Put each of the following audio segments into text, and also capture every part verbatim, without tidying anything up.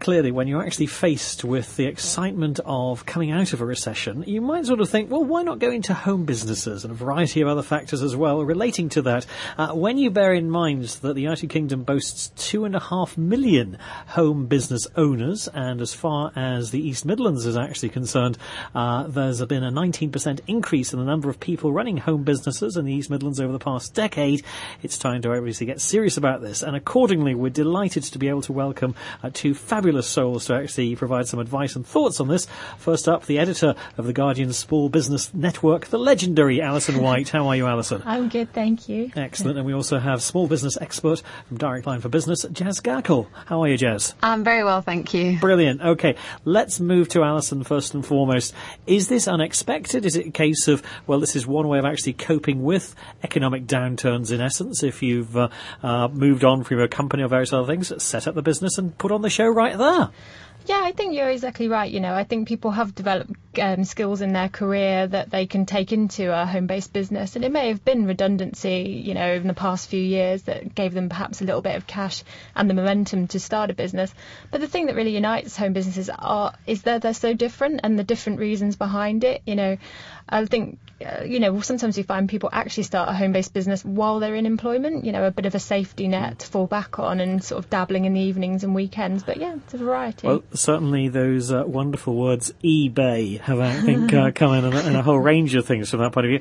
clearly, when you're actually faced with the excitement of coming out of a recession, you might sort of think, well, why not go into home businesses and a variety of other factors as well relating to that? Uh, when you bear in mind that the United Kingdom boasts two and a half million home business owners, and as far as the East Midlands is actually concerned, uh, there's been a nineteen percent increase in the number of people running home businesses in the East Midlands over the past decade, it's time to obviously get serious about this. And accordingly, we're delighted to be able to welcome uh, two fabulous souls to actually provide some advice and thoughts on this. First up, the editor of the Guardian's Small Business Network, the legendary Alison White. How are you, Alison? I'm good, thank you. Excellent. And we also have small business expert from Direct Line for Business, Jez Gackle. How are you, Jez? I'm very well, thank you. Brilliant. Okay, let's move to Alison first and foremost. Is this unexpected? Is it a case of, well, this is one way of actually coping with economic downturns, in essence, if you've uh, uh, moved on from your company or various other things, set up the business and put on the show right there? Yeah, I think you're exactly right. You know, I think people have developed um, skills in their career that they can take into a home-based business. And it may have been redundancy, you know, in the past few years that gave them perhaps a little bit of cash and the momentum to start a business. But the thing that really unites home businesses are is that they're so different and the different reasons behind it. You know, I think, uh, you know, sometimes we find people actually start a home-based business while they're in employment, you know, a bit of a safety net to fall back on and sort of dabbling in the evenings and weekends. But yeah, it's a variety. Well, certainly those uh, wonderful words eBay have, I think, uh, come in and, and a whole range of things from that point of view.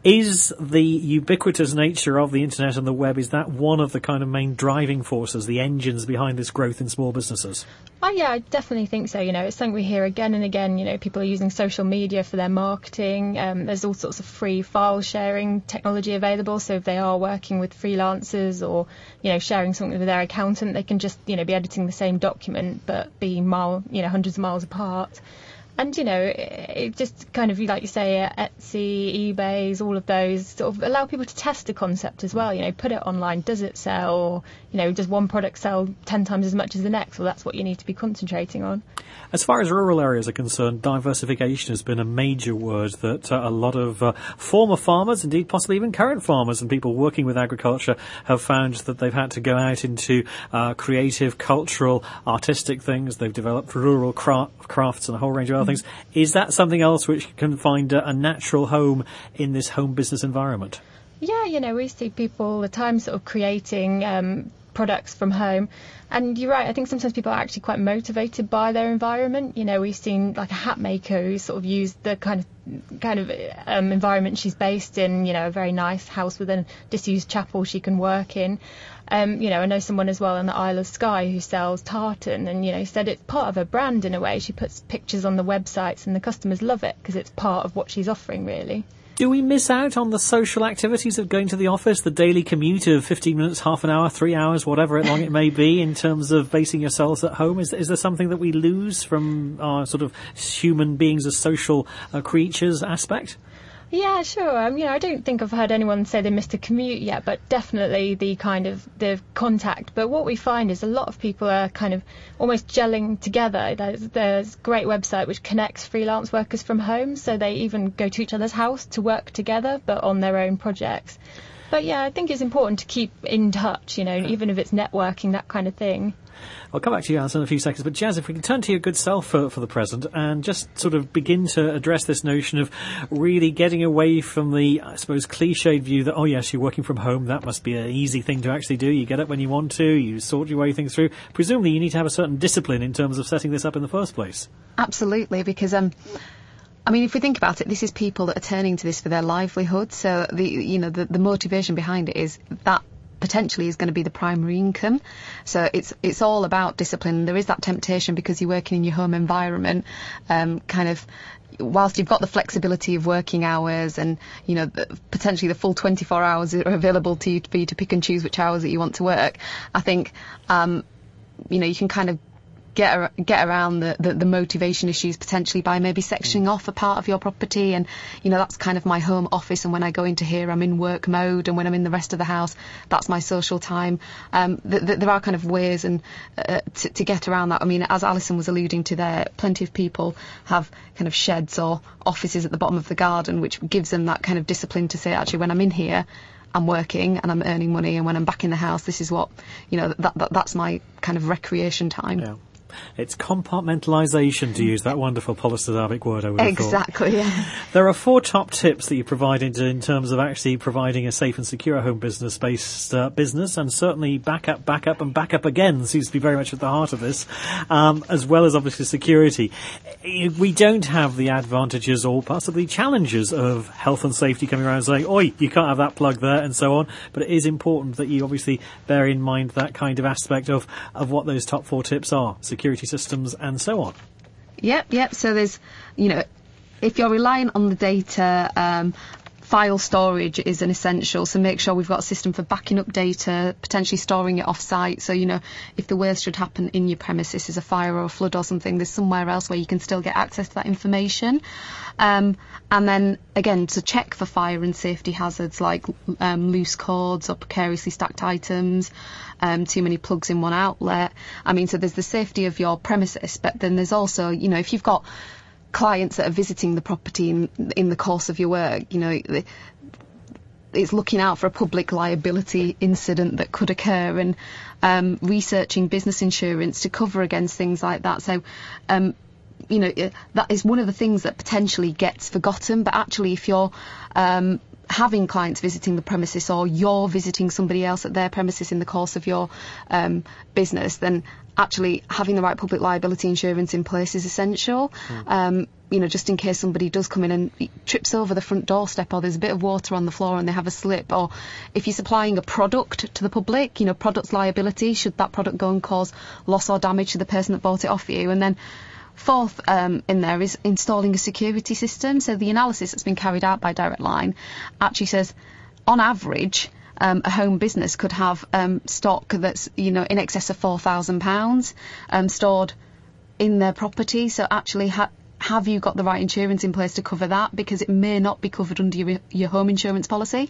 Is the ubiquitous nature of the internet and the web, is that one of the kind of main driving forces, the engines behind this growth in small businesses? Oh, yeah, I definitely think so. You know, it's something we hear again and again. You know, people are using social media for their marketing. Um, there's all sorts of free file sharing technology available. So if they are working with freelancers or, you know, sharing something with their accountant, they can just, you know, be editing the same document but be mile, you know, hundreds of miles apart. And, you know, it, it just kind of, like you say, uh, Etsy, eBay's, all of those sort of allow people to test a concept as well. You know, put it online. Does it sell? Or, you know, does one product sell ten times as much as the next? Well, that's what you need to be concentrating on. As far as rural areas are concerned, diversification has been a major word that uh, a lot of uh, former farmers, indeed possibly even current farmers and people working with agriculture have found that they've had to go out into uh, creative, cultural, artistic things. They've developed rural cra- crafts and a whole range of other things. Is that something else which can find a, a natural home in this home business environment? Yeah, you know, we see people all the time sort of creating um, products from home. And you're right, I think sometimes people are actually quite motivated by their environment. You know, we've seen like a hat maker who sort of used the kind of kind of um, environment she's based in, you know, a very nice house with a disused chapel she can work in. Um, you know, I know someone as well in the Isle of Skye who sells tartan and, you know, said it's part of her brand in a way. She puts pictures on the websites and the customers love it because it's part of what she's offering, really. Do we miss out on the social activities of going to the office, the daily commute of fifteen minutes, half an hour, three hours, whatever long it may be, in terms of basing yourselves at home? Is, is there something that we lose from our sort of human beings as social uh, creatures aspect? Yeah, sure. Um, you know, I don't think I've heard anyone say they missed a commute yet, but definitely the kind of the contact. But what we find is a lot of people are kind of almost gelling together. There's, there's a great website which connects freelance workers from home, so they even go to each other's house to work together, but on their own projects. But yeah, I think it's important to keep in touch, you know, even if it's networking, that kind of thing. I'll come back to you, Alison, in a few seconds. But, Jaz, if we can turn to your good self for, for the present and just sort of begin to address this notion of really getting away from the, I suppose, cliched view that, oh, yes, you're working from home. That must be an easy thing to actually do. You get up when you want to. You sort your way things through. Presumably you need to have a certain discipline in terms of setting this up in the first place. Absolutely, because... um. I mean, if we think about it, this is people that are turning to this for their livelihood. So, the you know, the, the motivation behind it is that potentially is going to be the primary income. So it's it's all about discipline. There is that temptation because you're working in your home environment, um, kind of, whilst you've got the flexibility of working hours and, you know, potentially the full twenty-four hours are available to you for you to pick and choose which hours that you want to work, I think, um, you know, you can kind of get ar- get around the, the, the motivation issues potentially by maybe sectioning off a part of your property. And, you know, that's kind of my home office, and when I go into here I'm in work mode, and when I'm in the rest of the house that's my social time. Um, th- th- there are kind of ways and uh, to, to get around that. I mean, as Alison was alluding to there, plenty of people have kind of sheds or offices at the bottom of the garden, which gives them that kind of discipline to say, actually, when I'm in here I'm working and I'm earning money, and when I'm back in the house, this is what, you know, that, that that's my kind of recreation time. Yeah. It's compartmentalisation, to use that wonderful polysyllabic word, I would have Exactly, thought. yeah. There are four top tips that you provide in, in terms of actually providing a safe and secure home business-based uh, business, and certainly backup, backup and backup again seems to be very much at the heart of this, um, as well as obviously security. We don't have the advantages or possibly challenges of health and safety coming around and saying, oi, you can't have that plug there and so on, but it is important that you obviously bear in mind that kind of aspect of, of what those top four tips are, security systems and so on. Yep, yep. So there's, you know, if you're relying on the data, um, file storage is an essential. So make sure we've got a system for backing up data, potentially storing it off-site. So, you know, if the worst should happen in your premises, is a fire or a flood or something, there's somewhere else where you can still get access to that information. Um, and then, again, to check for fire and safety hazards like um, loose cords or precariously stacked items, um, too many plugs in one outlet. I mean, so there's the safety of your premises, but then there's also, you know, if you've got clients that are visiting the property in, in the course of your work, you know, it's looking out for a public liability incident that could occur, and um, researching business insurance to cover against things like that. So, um, you know, that is one of the things that potentially gets forgotten, but actually if you're um, having clients visiting the premises, or you're visiting somebody else at their premises in the course of your um, business, then actually having the right public liability insurance in place is essential. Mm. Um, you know, just in case somebody does come in and trips over the front doorstep, or there's a bit of water on the floor and they have a slip, or if you're supplying a product to the public, you know, product liability, should that product go and cause loss or damage to the person that bought it off you. And then fourth um, in there is installing a security system. So the analysis that's been carried out by Direct Line actually says, on average, Um, a home business could have um, stock that's, you know, in excess of four thousand pounds um, stored in their property. So actually, ha- have you got the right insurance in place to cover that? Because it may not be covered under your, your home insurance policy.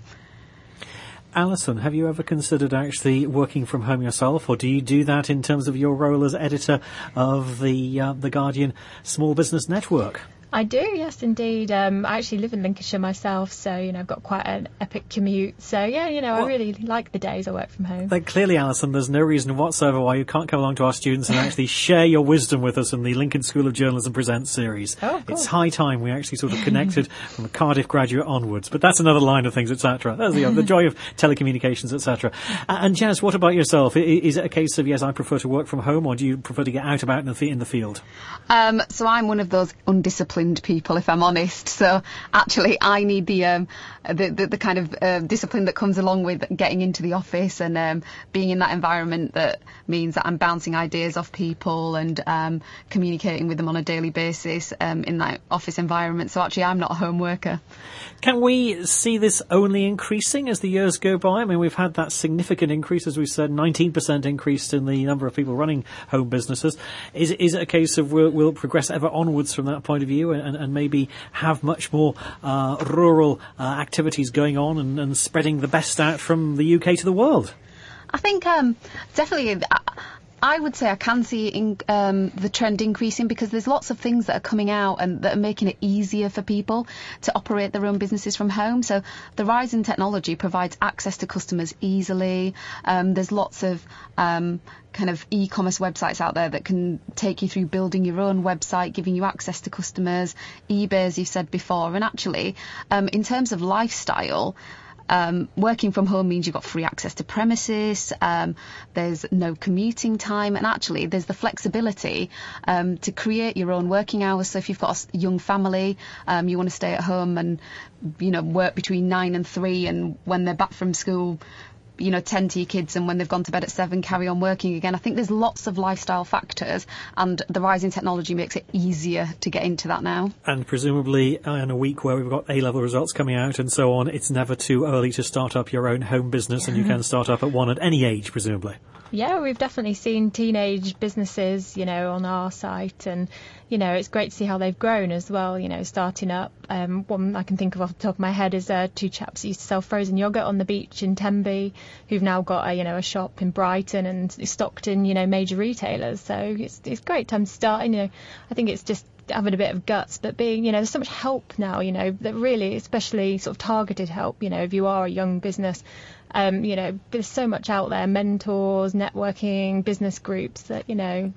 Alison, have you ever considered actually working from home yourself, or do you do that in terms of your role as editor of the uh, the Guardian Small Business Network? I do, yes, indeed. Um, I actually live in Lincolnshire myself, so, you know, I've got quite an epic commute. So, yeah, you know, well, I really like the days I work from home. Then clearly, Alison, there's no reason whatsoever why you can't come along to our students and actually share your wisdom with us in the Lincoln School of Journalism Presents series. Oh, of course. It's high time we actually sort of connected from a Cardiff graduate onwards. But that's another line of things, et cetera. That's the, the joy of telecommunications, et cetera. And Jazz, what about yourself? Is it a case of, yes, I prefer to work from home, or do you prefer to get out about in the, in the field? Um, so I'm one of those undisciplined people, if I'm honest. So actually I need the um, the, the, the kind of uh, discipline that comes along with getting into the office and um, being in that environment that means that I'm bouncing ideas off people and um, communicating with them on a daily basis um, in that office environment. So actually I'm not a home worker. Can we see this only increasing as the years go by? I mean, we've had that significant increase, as we said, nineteen percent increase in the number of people running home businesses. Is, is it a case of we'll, we'll progress ever onwards from that point of view, and, and maybe have much more uh, rural uh, activities going on and, and spreading the best out from the U K to the world? I think um, definitely. I, I would say I can see in, um, the trend increasing, because there's lots of things that are coming out and that are making it easier for people to operate their own businesses from home. So the rise in technology provides access to customers easily. Um, there's lots of um, kind of e-commerce websites out there that can take you through building your own website, giving you access to customers, eBay, as you said before. And actually, um, in terms of lifestyle, Um, working from home means you've got free access to premises, um, there's no commuting time, and actually there's the flexibility um, to create your own working hours. So if you've got a young family, um, you want to stay at home and, you know, work between nine and three, and when they're back from school, you know, tend to your kids, and when they've gone to bed at seven, carry on working again. I think there's lots of lifestyle factors, and the rise in technology makes it easier to get into that now. And presumably in a week where we've got A-level results coming out and so on, it's never too early to start up your own home business, and you can start up at one at any age, presumably. Yeah, we've definitely seen teenage businesses, you know, on our site, and, you know, it's great to see how they've grown as well, you know, starting up. Um, one I can think of off the top of my head is uh, two chaps who used to sell frozen yoghurt on the beach in Tenby, who've now got a, you know, a shop in Brighton and stocked in, you know, major retailers. So it's it's a great time to start. And, you know, I think it's just having a bit of guts, but being, you know, there's so much help now, you know, that really, especially sort of targeted help, you know, if you are a young business. Um, you know, there's so much out there, mentors, networking, business groups, that, you know, there's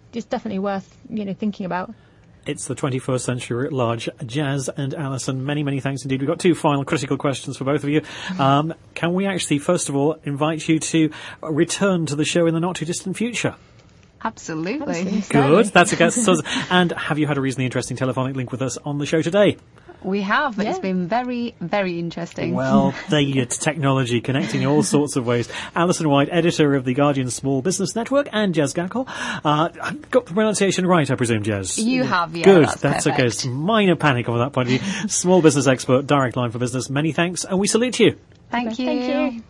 it's definitely worth, you know, thinking about. It's the twenty-first century at large. Jazz and Alison, many, many thanks indeed. We've got two final critical questions for both of you. Um, can we actually, first of all, invite you to return to the show in the not-too-distant future? Absolutely. Good. That's against us. And have you had a reasonably interesting telephonic link with us on the show today? We have. Yeah. It's been very, very interesting. Well, there you get technology connecting in all sorts of ways. Alison White, editor of the Guardian Small Business Network, and Jez Gackle. Uh, I've got the pronunciation right, I presume, Jez? You have, yeah. Good. That's, that's okay. perfect. It's minor panic on that point of view. Small business expert, Direct Line for Business. Many thanks, and we salute you. Thank you. Thank you.